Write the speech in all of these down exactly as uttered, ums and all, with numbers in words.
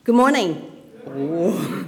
Good morning. Oh.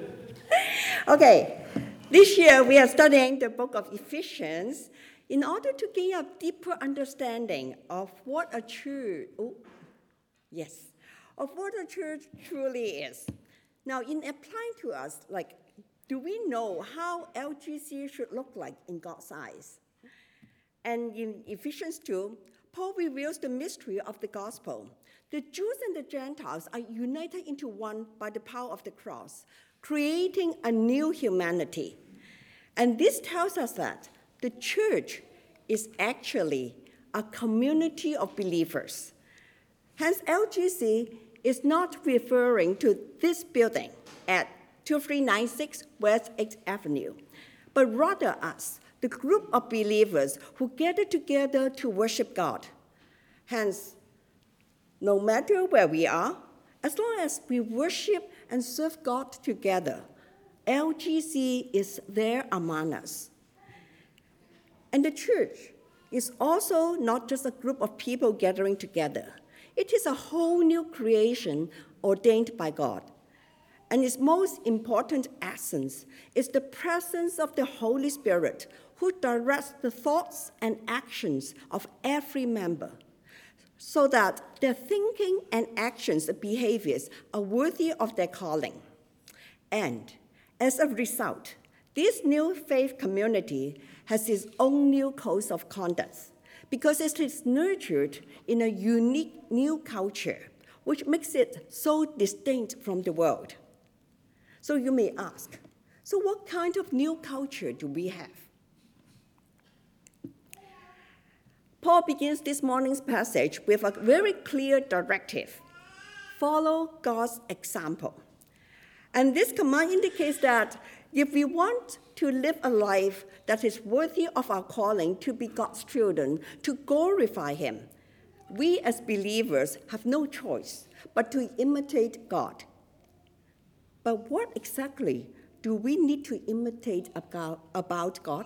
Okay, this year we are studying the book of Ephesians in order to gain a deeper understanding of what a church, oh, yes, of what a church truly is. Now, in applying to us, like, do we know how L G C should look like in God's eyes? And in Ephesians two, Paul reveals the mystery of the gospel. The Jews and the Gentiles are united into one by the power of the cross, creating a new humanity. And this tells us that the church is actually a community of believers. Hence, L G C is not referring to this building at two three nine six West eighth Avenue, but rather us, the group of believers who gather together to worship God. Hence, no matter where we are, as long as we worship and serve God together, L G C is there among us. And the church is also not just a group of people gathering together. It is a whole new creation ordained by God. And its most important essence is the presence of the Holy Spirit, who directs the thoughts and actions of every member, so that their thinking and actions and behaviors are worthy of their calling. And as a result, this new faith community has its own new codes of conduct, because it is nurtured in a unique new culture, which makes it so distinct from the world. So you may ask, so what kind of new culture do we have? Paul begins this morning's passage with a very clear directive: follow God's example. And this command indicates that if we want to live a life that is worthy of our calling to be God's children, to glorify Him, we as believers have no choice but to imitate God. But what exactly do we need to imitate about God?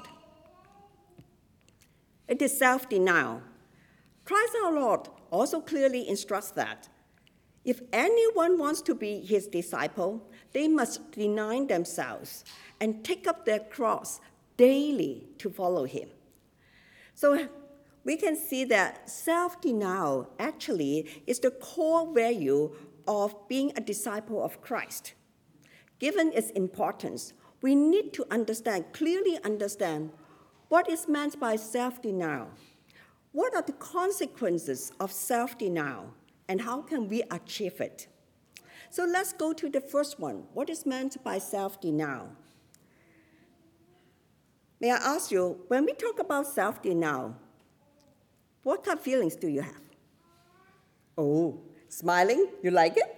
It is self-denial. Christ our Lord also clearly instructs that if anyone wants to be his disciple, they must deny themselves and take up their cross daily to follow him. So we can see that self-denial actually is the core value of being a disciple of Christ. Given its importance, we need to understand, clearly understand, what is meant by self-denial. What are the consequences of self-denial, and how can we achieve it? So let's go to the first one. What is meant by self-denial? May I ask you, when we talk about self-denial, what kind of feelings do you have? Oh, smiling? You like it?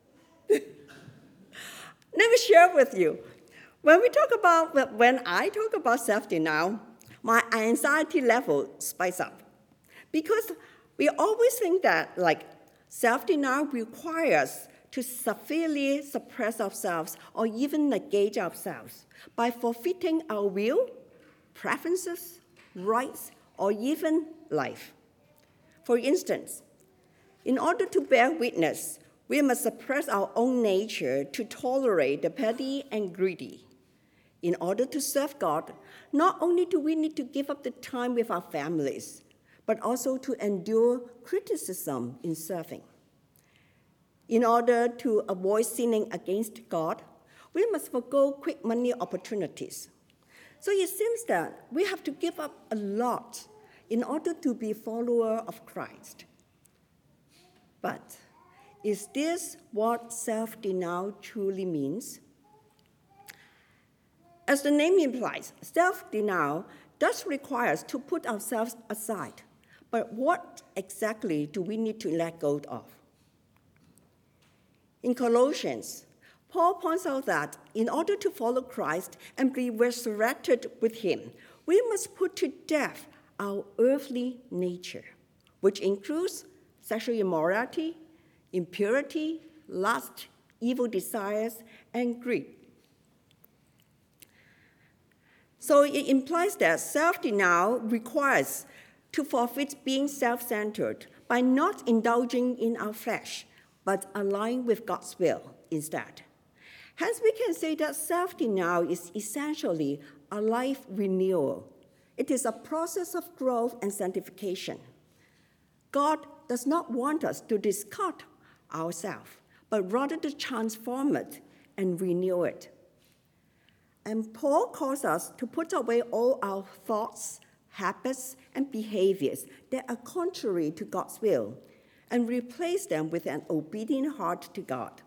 Let me share with you. When we talk about, when I talk about self-denial, my anxiety level spikes up. Because we always think that, like, self-denial requires to severely suppress ourselves or even negate ourselves by forfeiting our will, preferences, rights, or even life. For instance, in order to bear witness, we must suppress our own nature to tolerate the petty and greedy. In order to serve God, not only do we need to give up the time with our families, but also to endure criticism in serving. In order to avoid sinning against God, we must forgo quick money opportunities. So it seems that we have to give up a lot in order to be a follower of Christ. But is this what self-denial truly means? As the name implies, self-denial does require us to put ourselves aside. But what exactly do we need to let go of? In Colossians, Paul points out that in order to follow Christ and be resurrected with him, we must put to death our earthly nature, which includes sexual immorality, impurity, lust, evil desires, and greed. So it implies that self-denial requires to forfeit being self-centered by not indulging in our flesh but align with God's will instead. Hence, we can say that self-denial is essentially a life renewal. It is a process of growth and sanctification. God does not want us to discard ourselves, but rather to transform it and renew it. And Paul calls us to put away all our thoughts, habits, and behaviors that are contrary to God's will and replace them with an obedient heart to God.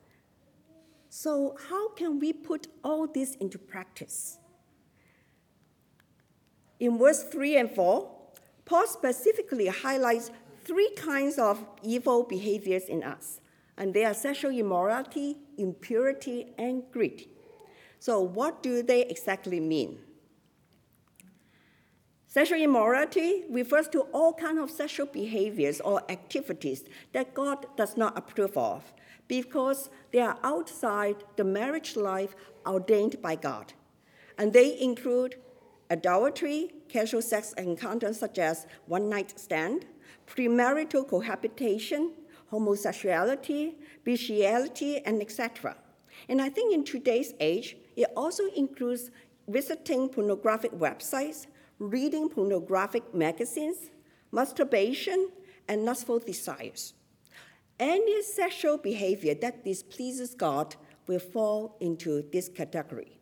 So how can we put all this into practice? In verse three and four, Paul specifically highlights three kinds of evil behaviors in us, and they are sexual immorality, impurity, and greed. So what do they exactly mean? Sexual immorality refers to all kinds of sexual behaviors or activities that God does not approve of because they are outside the marriage life ordained by God. And they include adultery, casual sex encounters such as one-night stand, premarital cohabitation, homosexuality, bestiality, and et cetera. And I think in today's age, it also includes visiting pornographic websites, reading pornographic magazines, masturbation, and lustful desires. Any sexual behavior that displeases God will fall into this category.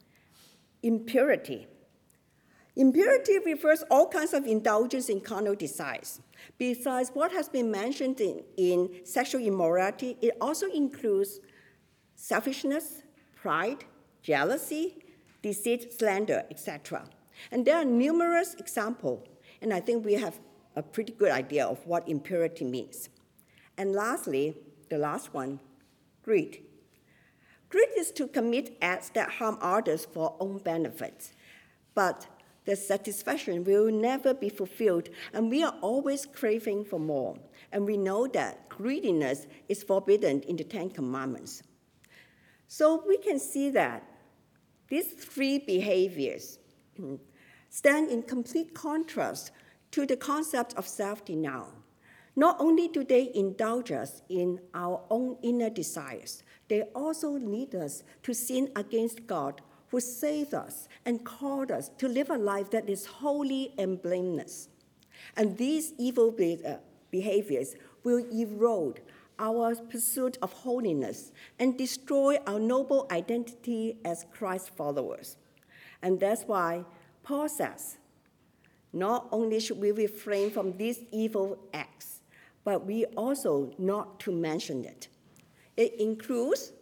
Impurity. Impurity refers all kinds of indulgence in carnal desires. Besides what has been mentioned in, in sexual immorality, it also includes selfishness, pride, jealousy, deceit, slander, et cetera. And there are numerous examples, and I think we have a pretty good idea of what impurity means. And lastly, the last one, greed. Greed is to commit acts that harm others for own benefit, but the satisfaction will never be fulfilled, and we are always craving for more. And we know that greediness is forbidden in the Ten Commandments. So we can see that these three behaviors stand in complete contrast to the concept of self-denial. Not only do they indulge us in our own inner desires, they also lead us to sin against God, who saved us and called us to live a life that is holy and blameless. And these evil behaviors will erode our pursuit of holiness and destroy our noble identity as Christ followers. And that's why Paul says, not only should we refrain from these evil acts, but we also not to mention it. It includes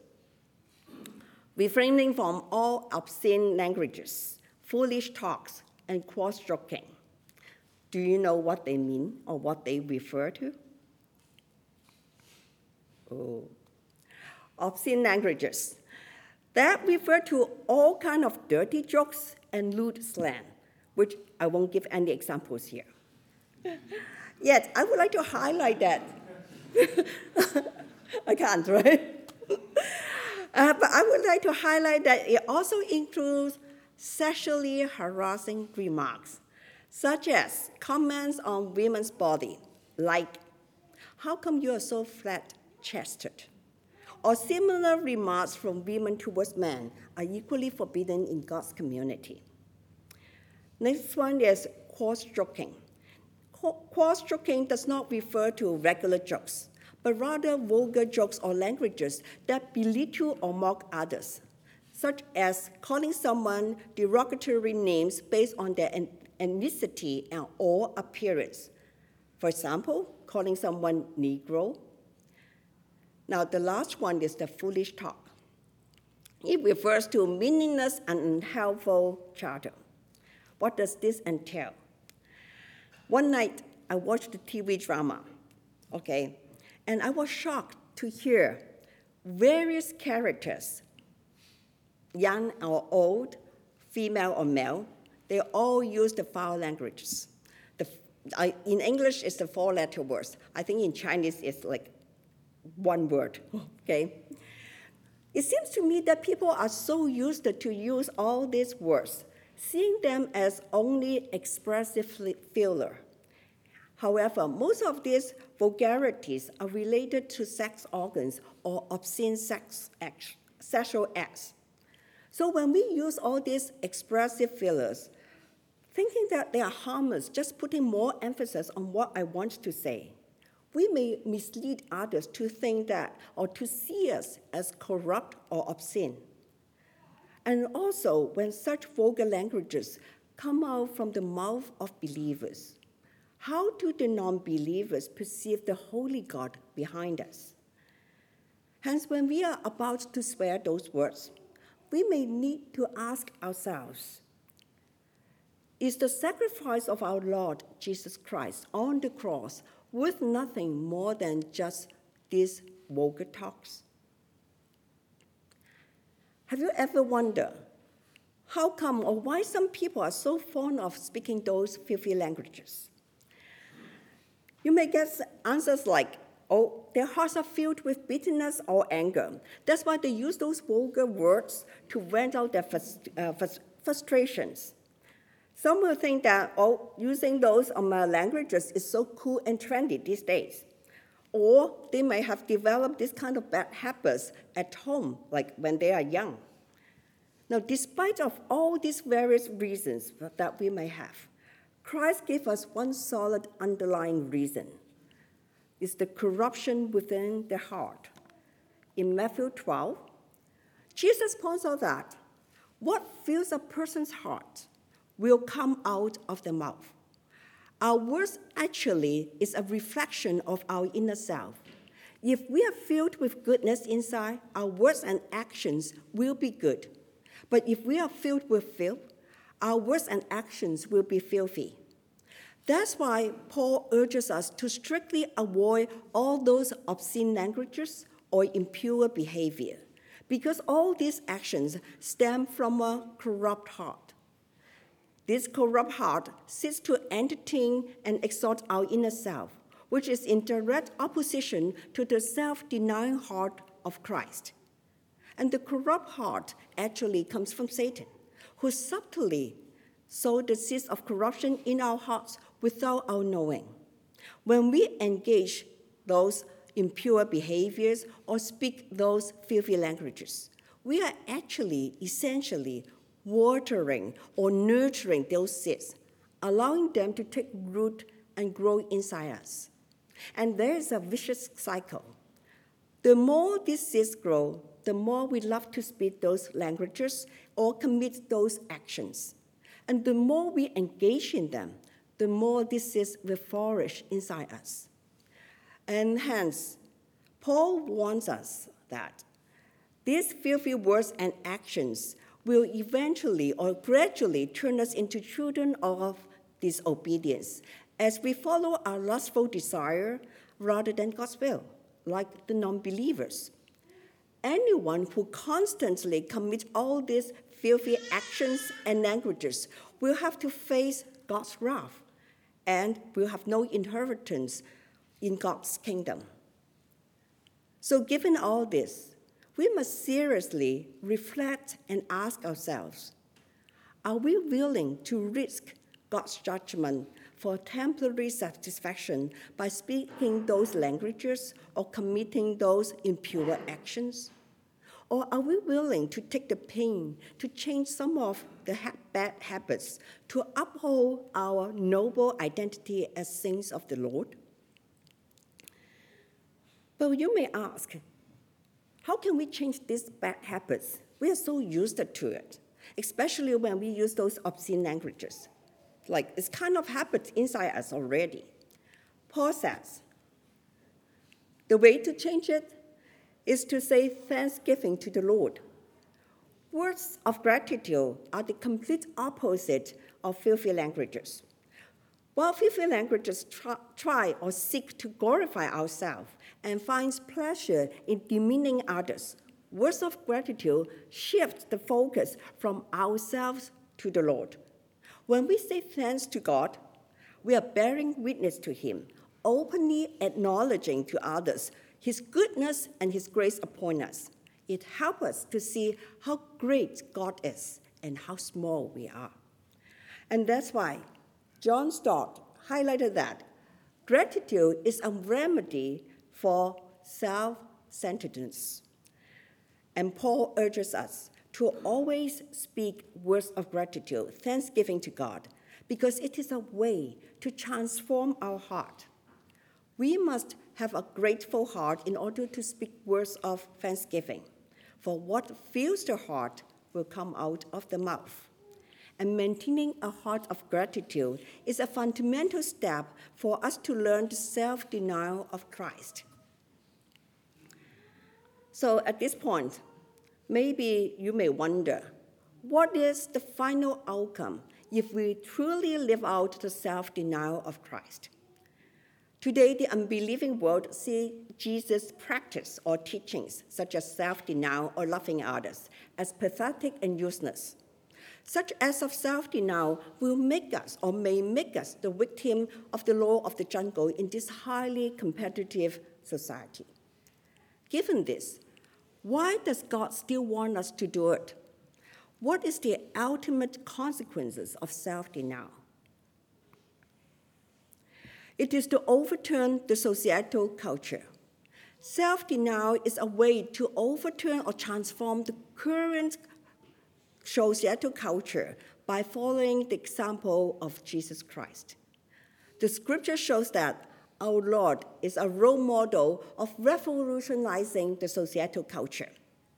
refraining from all obscene languages, foolish talks, and cross-stroking. Do you know what they mean or what they refer to? Oh. Obscene languages. That refer to all kinds of dirty jokes and lewd slang, which I won't give any examples here. Yet, I would like to highlight that. I can't, right? uh, but I would like to highlight that it also includes sexually harassing remarks, such as comments on women's body, like, how come you are so flat-chested? Or similar remarks from women towards men are equally forbidden in God's community. Next one is cross-stroking. Cross-stroking does not refer to regular jokes, but rather vulgar jokes or languages that belittle or mock others, such as calling someone derogatory names based on their ethnicity and or appearance. For example, calling someone Negro. Now, the last one is the foolish talk. It refers to meaningless and unhelpful chatter. What does this entail? One night, I watched a T V drama, okay, and I was shocked to hear various characters, young or old, female or male, they all use the foul languages. The, I, in English, it's the four-letter words. I think in Chinese, it's like one word, okay? It seems to me that people are so used to use all these words, seeing them as only expressive filler. However, most of these vulgarities are related to sex organs or obscene sex acts, sexual acts. So when we use all these expressive fillers, thinking that they are harmless, just putting more emphasis on what I want to say, we may mislead others to think that or to see us as corrupt or obscene. And also, when such vulgar languages come out from the mouth of believers, how do the non-believers perceive the holy God behind us? Hence, when we are about to swear those words, we may need to ask ourselves, is the sacrifice of our Lord Jesus Christ on the cross worth nothing more than just these vulgar talks? Have you ever wondered how come or why some people are so fond of speaking those filthy languages? You may get answers like, oh, their hearts are filled with bitterness or anger. That's why they use those vulgar words to vent out their frust- uh, frustrations. Some will think that, oh, using those um, uh, languages is so cool and trendy these days. Or they may have developed this kind of bad habits at home, like when they are young. Now, despite of all these various reasons that we may have, Christ gave us one solid underlying reason. It's the corruption within the heart. In Matthew twelve, Jesus points out that what fills a person's heart will come out of the mouth. Our words actually is a reflection of our inner self. If we are filled with goodness inside, our words and actions will be good. But if we are filled with filth, our words and actions will be filthy. That's why Paul urges us to strictly avoid all those obscene languages or impure behavior, because all these actions stem from a corrupt heart. This corrupt heart seeks to entertain and exalt our inner self, which is in direct opposition to the self-denying heart of Christ. And the corrupt heart actually comes from Satan, who subtly sowed the seeds of corruption in our hearts without our knowing. When we engage those impure behaviors or speak those filthy languages, we are actually essentially watering or nurturing those seeds, allowing them to take root and grow inside us. And there is a vicious cycle. The more these seeds grow, the more we love to speak those languages or commit those actions. And the more we engage in them, the more these seeds will flourish inside us. And hence, Paul warns us that these filthy words and actions will eventually or gradually turn us into children of disobedience as we follow our lustful desire rather than God's will, like the non-believers. Anyone who constantly commits all these filthy actions and languages will have to face God's wrath and will have no inheritance in God's kingdom. So given all this, we must seriously reflect and ask ourselves, are we willing to risk God's judgment for temporary satisfaction by speaking those languages or committing those impure actions? Or are we willing to take the pain to change some of the ha- bad habits to uphold our noble identity as saints of the Lord? But you may ask, how can we change these bad habits? We are so used to it, especially when we use those obscene languages. Like, it's kind of habit inside us already. Paul says, the way to change it is to say thanksgiving to the Lord. Words of gratitude are the complete opposite of filthy languages. While filthy languages try, try or seek to glorify ourselves and finds pleasure in demeaning others, words of gratitude shift the focus from ourselves to the Lord. When we say thanks to God, we are bearing witness to him, openly acknowledging to others his goodness and his grace upon us. It helps us to see how great God is and how small we are. And that's why John Stott highlighted that gratitude is a remedy for self-centeredness. And Paul urges us to always speak words of gratitude, thanksgiving to God, because it is a way to transform our heart. We must have a grateful heart in order to speak words of thanksgiving, for what fills the heart will come out of the mouth. And maintaining a heart of gratitude is a fundamental step for us to learn the self-denial of Christ. So at this point, maybe you may wonder, what is the final outcome if we truly live out the self-denial of Christ? Today, the unbelieving world sees Jesus' practice or teachings, such as self-denial or loving others, as pathetic and useless. Such acts of self-denial will make us or may make us the victim of the law of the jungle in this highly competitive society. Given this, why does God still want us to do it? What is the ultimate consequences of self-denial? It is to overturn the societal culture. Self-denial is a way to overturn or transform the current societal culture by following the example of Jesus Christ. The scripture shows that our Lord is a role model of revolutionizing the societal culture.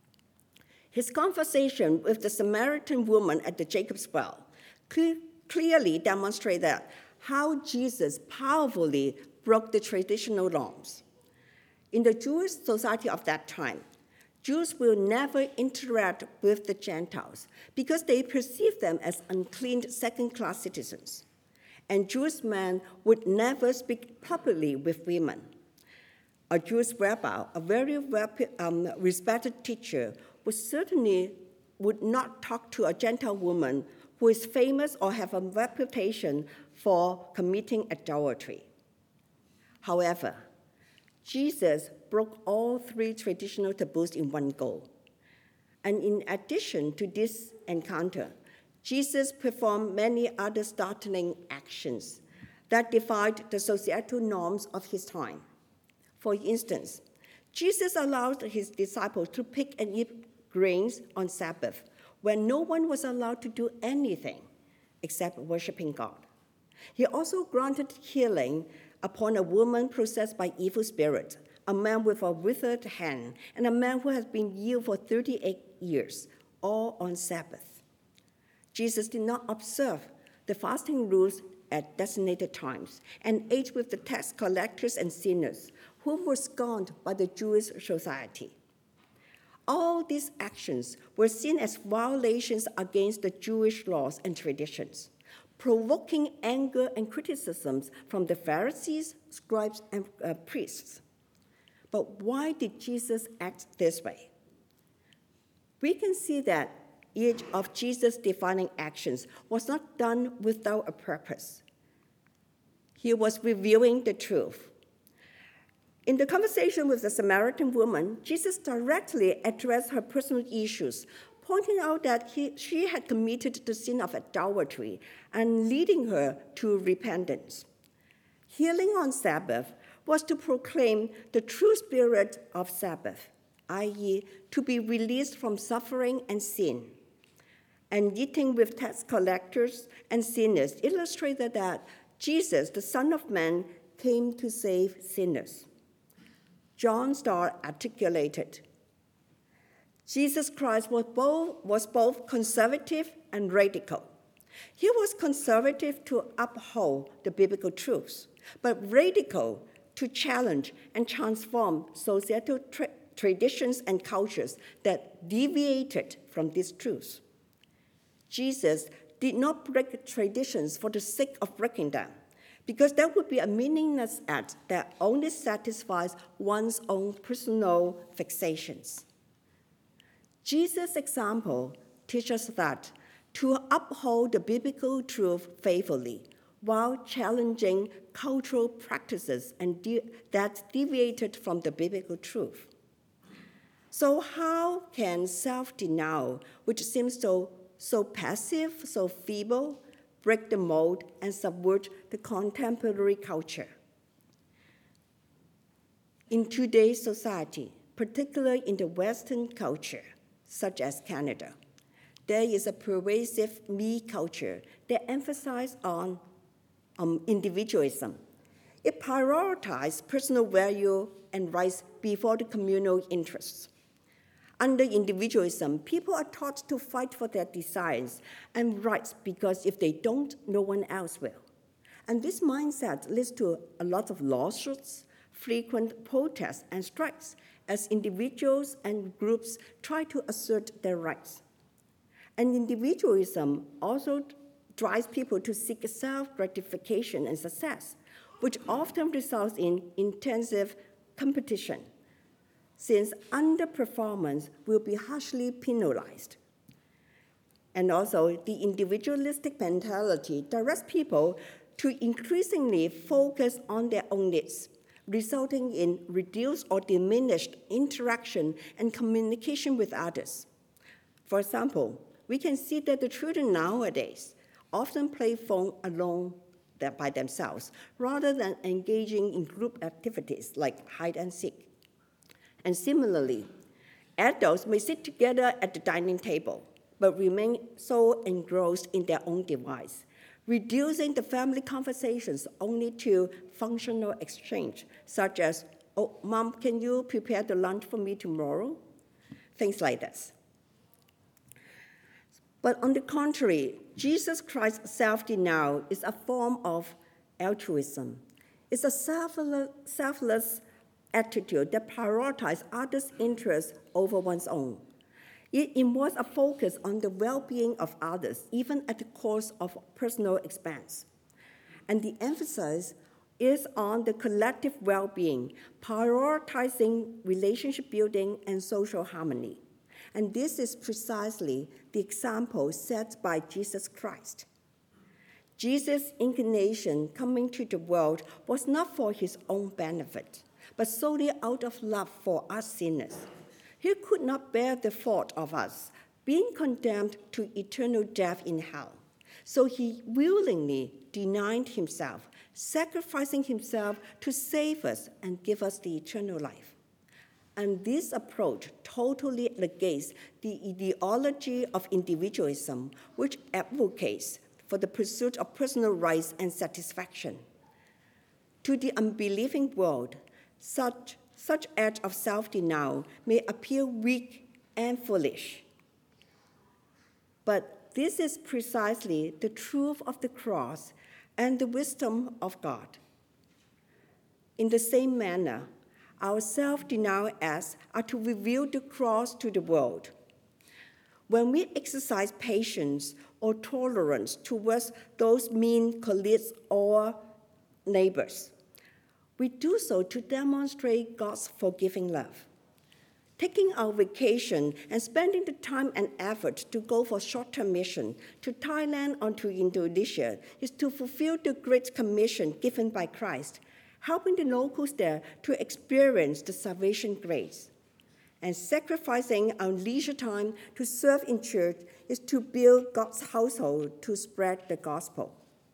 His conversation with the Samaritan woman at the Jacob's well cle- clearly demonstrates that how Jesus powerfully broke the traditional norms. In the Jewish society of that time, Jews will never interact with the Gentiles because they perceive them as unclean second-class citizens. And Jewish men would never speak publicly with women. A Jewish rabbi, a very um, respected teacher, would certainly would not talk to a Gentile woman who is famous or have a reputation for committing adultery. However, Jesus broke all three traditional taboos in one go. And in addition to this encounter, Jesus performed many other startling actions that defied the societal norms of his time. For instance, Jesus allowed his disciples to pick and eat grains on Sabbath, when no one was allowed to do anything except worshiping God. He also granted healing upon a woman possessed by evil spirits, a man with a withered hand, and a man who has been ill for thirty-eight years, all on Sabbath. Jesus did not observe the fasting rules at designated times and ate with the tax collectors and sinners, who were scorned by the Jewish society. All these actions were seen as violations against the Jewish laws and traditions, provoking anger and criticisms from the Pharisees, scribes, and uh, priests. But why did Jesus act this way? We can see that each of Jesus' defining actions was not done without a purpose. He was revealing the truth. In the conversation with the Samaritan woman, Jesus directly addressed her personal issues, pointing out that he, she had committed the sin of adultery and leading her to repentance. Healing on Sabbath was to proclaim the true spirit of Sabbath, that is, to be released from suffering and sin. And eating with tax collectors and sinners illustrated that Jesus, the Son of Man, came to save sinners. John Stott articulated, Jesus Christ was both, was both conservative and radical. He was conservative to uphold the biblical truths, but radical to challenge and transform societal tra- traditions and cultures that deviated from these truths. Jesus did not break traditions for the sake of breaking them, because that would be a meaningless act that only satisfies one's own personal fixations. Jesus' example teaches us that to uphold the biblical truth faithfully while challenging cultural practices and de- that deviated from the biblical truth. So how can self-denial, which seems so, so passive, so feeble, break the mold and subvert the contemporary culture? In today's society, particularly in the Western culture, such as Canada, there is a pervasive me culture that emphasizes on um, individualism. It prioritizes personal value and rights before the communal interests. Under individualism, people are taught to fight for their desires and rights because if they don't, no one else will. And this mindset leads to a lot of lawsuits, frequent protests, and strikes as individuals and groups try to assert their rights. And individualism also drives people to seek self-gratification and success, which often results in intensive competition, since underperformance will be harshly penalized. And also, the individualistic mentality directs people to increasingly focus on their own needs, resulting in reduced or diminished interaction and communication with others. For example, we can see that the children nowadays often play phone alone by themselves, rather than engaging in group activities like hide and seek. And similarly, adults may sit together at the dining table, but remain so engrossed in their own device, reducing the family conversations only to functional exchange, such as, oh, Mom, can you prepare the lunch for me tomorrow? Things like this. But on the contrary, Jesus Christ's self-denial is a form of altruism. It's a selfless, selfless attitude that prioritizes others' interests over one's own. It involves a focus on the well-being of others, even at the cost of personal expense. And the emphasis is on the collective well-being, prioritizing relationship building and social harmony. And this is precisely the example set by Jesus Christ. Jesus' incarnation coming to the world was not for his own benefit, but solely out of love for us sinners. He could not bear the thought of us being condemned to eternal death in hell. So he willingly denied himself, sacrificing himself to save us and give us the eternal life. And this approach totally negates the ideology of individualism, which advocates for the pursuit of personal rights and satisfaction. To the unbelieving world, such, such acts of self-denial may appear weak and foolish. But this is precisely the truth of the cross and the wisdom of God. In the same manner, our self-denial acts are to reveal the cross to the world. When we exercise patience or tolerance towards those mean colleagues or neighbors, we do so to demonstrate God's forgiving love. Taking our vacation and spending the time and effort to go for short-term mission to Thailand or to Indonesia is to fulfill the Great Commission given by Christ, helping the locals there to experience the salvation grace. And sacrificing our leisure time to serve in church is to build God's household to spread the gospel.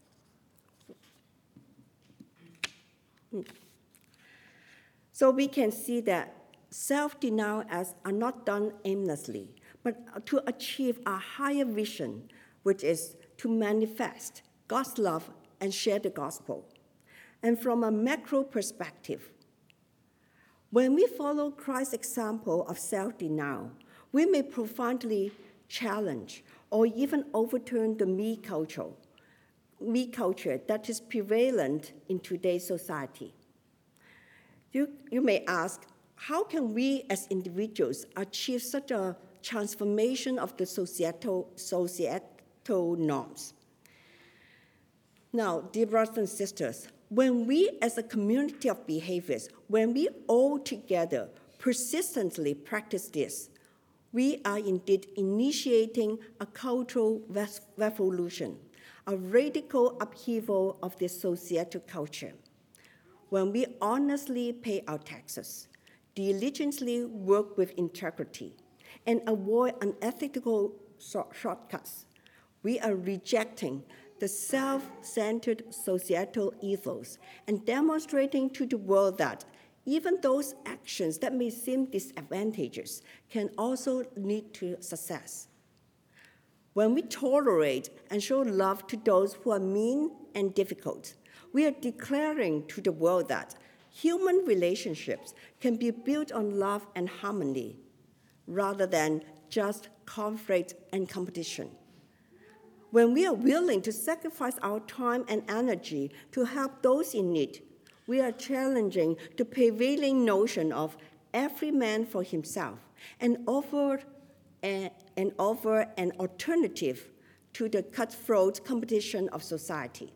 So we can see that self-denial acts are not done aimlessly, but to achieve a higher vision, which is to manifest God's love and share the gospel. And from a macro perspective, when we follow Christ's example of self-denial, we may profoundly challenge or even overturn the me culture, me culture that is prevalent in today's society. You, you may ask, how can we as individuals achieve such a transformation of the societal, societal norms? Now, dear brothers and sisters, when we as a community of behaviors, when we all together persistently practice this, we are indeed initiating a cultural revolution, a radical upheaval of the societal culture. When we honestly pay our taxes, diligently work with integrity, and avoid unethical shortcuts, we are rejecting the self-centered societal ethos and demonstrating to the world that even those actions that may seem disadvantageous can also lead to success. When we tolerate and show love to those who are mean and difficult, we are declaring to the world that human relationships can be built on love and harmony rather than just conflict and competition. When we are willing to sacrifice our time and energy to help those in need, we are challenging the prevailing notion of every man for himself and offer, a, and offer an alternative to the cutthroat competition of society.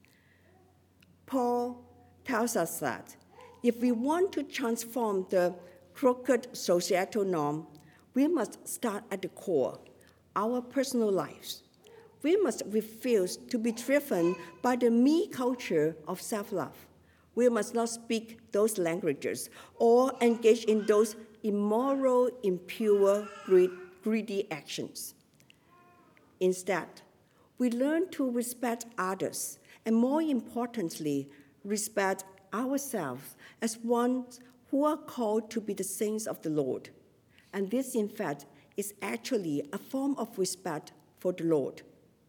Paul tells us that if we want to transform the crooked societal norm, we must start at the core, our personal lives. We must refuse to be driven by the me culture of self-love. We must not speak those languages or engage in those immoral, impure, greedy actions. Instead, we learn to respect others and, more importantly, respect ourselves as ones who are called to be the saints of the Lord. And this, in fact, is actually a form of respect for the Lord.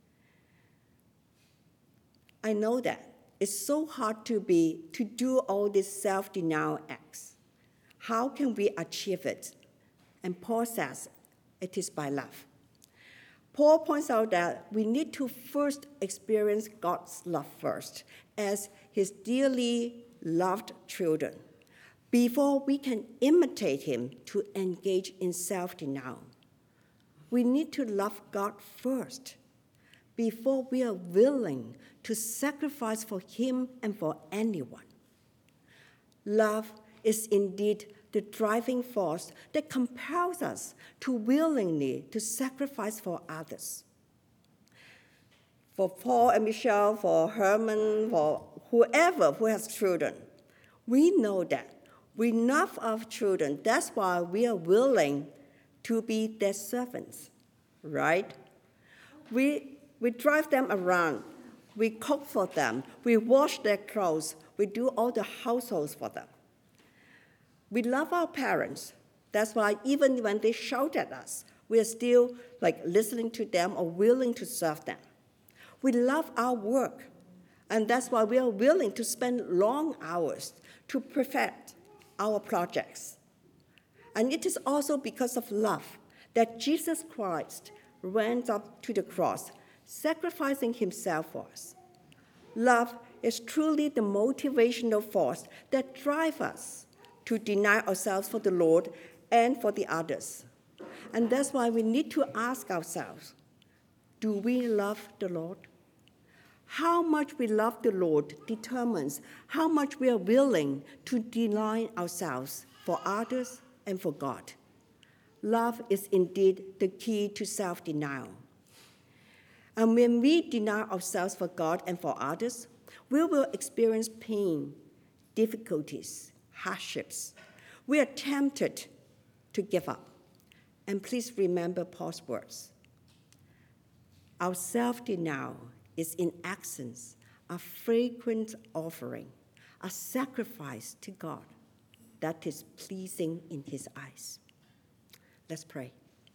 I know that it's so hard to be to do all these self-denial acts. How can we achieve it? And Paul says it is by love. Paul points out that we need to first experience God's love first as his dearly loved children before we can imitate him to engage in self-denial. We need to love God first before we are willing to sacrifice for him and for anyone. Love is indeed the driving force that compels us to willingly to sacrifice for others. For Paul and Michelle, for Herman, for whoever who has children, we know that we love our children. That's why we are willing to be their servants, right? We We drive them around, we cook for them, we wash their clothes, we do all the households for them. We love our parents. That's why even when they shout at us, we are still like listening to them or willing to serve them. We love our work, and that's why we are willing to spend long hours to perfect our projects. And it is also because of love that Jesus Christ went up to the cross, sacrificing himself for us. Love is truly the motivational force that drives us to deny ourselves for the Lord and for the others. And that's why we need to ask ourselves, do we love the Lord? How much we love the Lord determines how much we are willing to deny ourselves for others and for God. Love is indeed the key to self-denial. And when we deny ourselves for God and for others, we will experience pain, difficulties, hardships. We are tempted to give up. And please remember Paul's words. Our self-denial is in essence a fragrant offering, a sacrifice to God that is pleasing in his eyes. Let's pray.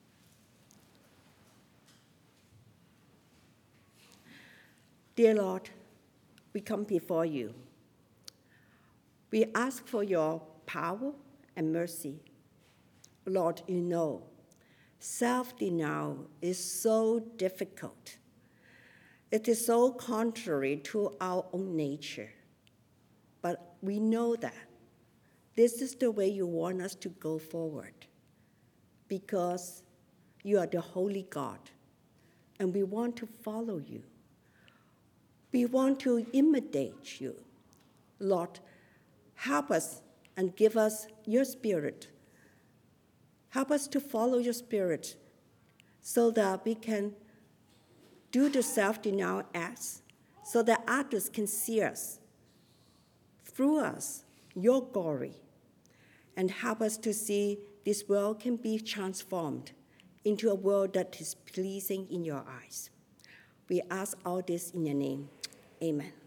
Dear Lord, we come before you. We ask for your power and mercy. Lord, you know, self-denial is so difficult. It is so contrary to our own nature. But we know that this is the way you want us to go forward, because you are the holy God, and we want to follow you. We want to imitate you. Lord, help us and give us your spirit. Help us to follow your spirit so that we can do the self-denial acts so that others can see us, through us, your glory, and help us to see this world can be transformed into a world that is pleasing in your eyes. We ask all this in your name. Amen.